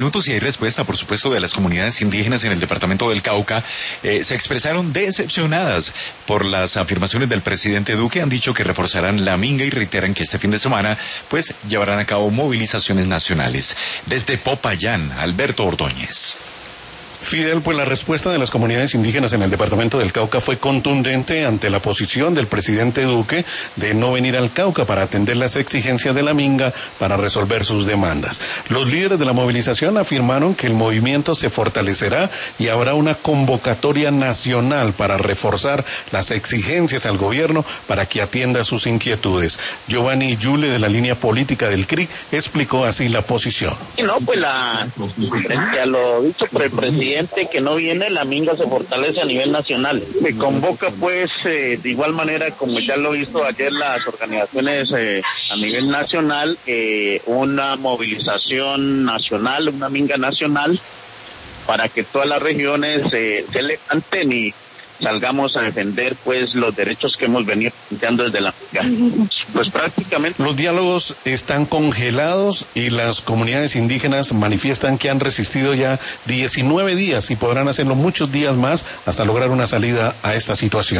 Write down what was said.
Minutos y hay respuesta, por supuesto, de las comunidades indígenas en el departamento del Cauca. Se expresaron decepcionadas por las afirmaciones del presidente Duque. Han dicho que reforzarán la minga y reiteran que este fin de semana, pues, llevarán a cabo movilizaciones nacionales. Desde Popayán, Alberto Ordóñez. Fidel, pues la respuesta de las comunidades indígenas en el departamento del Cauca fue contundente ante la posición del presidente Duque de no venir al Cauca para atender las exigencias de la minga para resolver sus demandas. Los líderes de la movilización afirmaron que el movimiento se fortalecerá y habrá una convocatoria nacional para reforzar las exigencias al gobierno para que atienda sus inquietudes. Giovanni Yule, de la línea política del CRIC, explicó así la posición. No, pues frente a lo dicho por el presidente que no viene, la minga se fortalece a nivel nacional. Se convoca pues de igual manera como ya lo hizo ayer las organizaciones a nivel nacional, una movilización nacional, una minga nacional para que todas las regiones se levanten y salgamos a defender pues los derechos que hemos venido planteando desde la minga. Pues prácticamente los diálogos están congelados y las comunidades indígenas manifiestan que han resistido ya 19 días y podrán hacerlo muchos días más hasta lograr una salida a esta situación.